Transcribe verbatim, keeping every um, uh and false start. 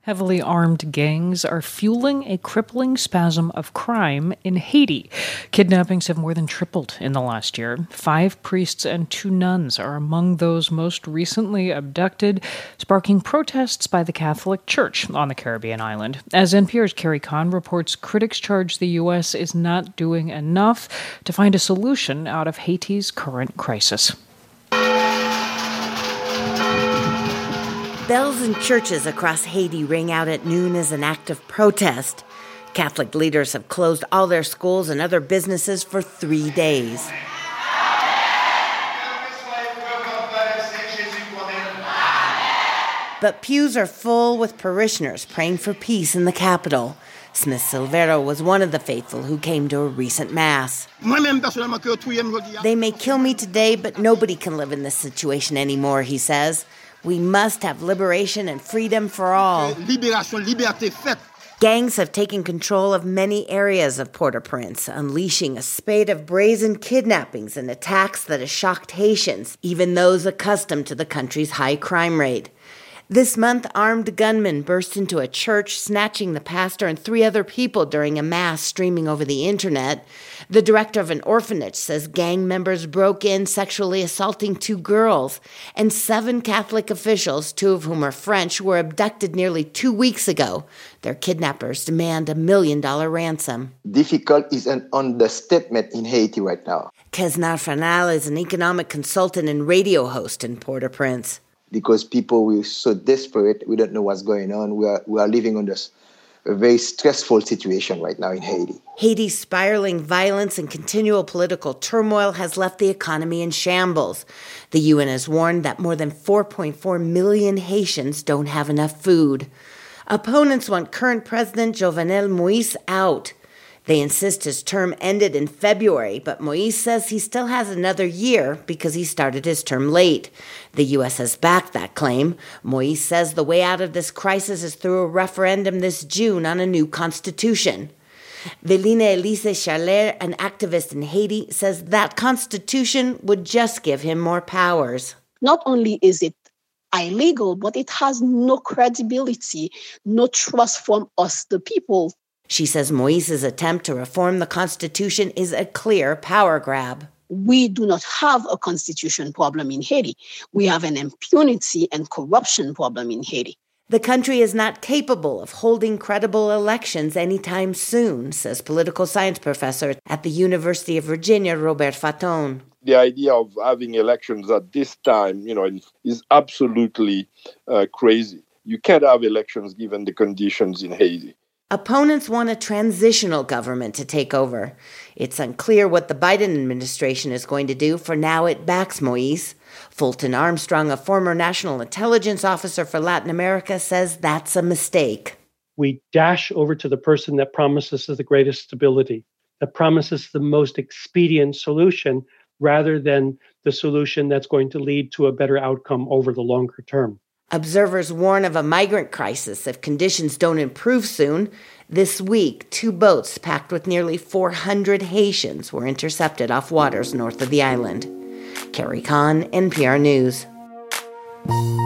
Heavily armed gangs are fueling a crippling spasm of crime in Haiti. Kidnappings have more than tripled in the last year. Five priests and two nuns are among those most recently abducted, sparking protests by the Catholic Church on the Caribbean island. As N P R's Carrie Kahn reports, critics charge the U S is not doing enough to find a solution out of Haiti's current crisis. Bells in churches across Haiti ring out at noon as an act of protest. Catholic leaders have closed all their schools and other businesses for three days. But pews are full with parishioners praying for peace in the capital. Smith Silvero was one of the faithful who came to a recent mass. They may kill me today, but nobody can live in this situation anymore, he says. We must have liberation and freedom for all. Gangs have taken control of many areas of Port-au-Prince, unleashing a spate of brazen kidnappings and attacks that have shocked Haitians, even those accustomed to the country's high crime rate. This month, armed gunmen burst into a church, snatching the pastor and three other people during a mass streaming over the internet. The director of an orphanage says gang members broke in, sexually assaulting two girls. And seven Catholic officials, two of whom are French, were abducted nearly two weeks ago. Their kidnappers demand a million-dollar ransom. Difficult is an understatement in Haiti right now. Kesnar Fanal is an economic consultant and radio host in Port-au-Prince. Because people were so desperate, we don't know what's going on. We are we are living under a very stressful situation right now in Haiti. Haiti's spiraling violence and continual political turmoil has left the economy in shambles. The U N has warned that more than four point four million Haitians don't have enough food. Opponents want current President Jovenel Moïse out. They insist his term ended in February, but Moïse says he still has another year because he started his term late. The U S has backed that claim. Moïse says the way out of this crisis is through a referendum this June on a new constitution. Veline Elise Chaler, an activist in Haiti, says that constitution would just give him more powers. Not only is it illegal, but it has no credibility, no trust from us, the people. She says Moïse's attempt to reform the Constitution is a clear power grab. We do not have a constitution problem in Haiti. We have an impunity and corruption problem in Haiti. The country is not capable of holding credible elections anytime soon, says political science professor at the University of Virginia, Robert Fatton. The idea of having elections at this time, you know, is absolutely uh, crazy. You can't have elections given the conditions in Haiti. Opponents want a transitional government to take over. It's unclear what the Biden administration is going to do. For now, it backs Moïse. Fulton Armstrong, a former national intelligence officer for Latin America, says that's a mistake. We dash over to the person that promises the greatest stability, that promises the most expedient solution, rather than the solution that's going to lead to a better outcome over the longer term. Observers warn of a migrant crisis if conditions don't improve soon. This week, two boats packed with nearly four hundred Haitians were intercepted off waters north of the island. Carrie Kahn, N P R News.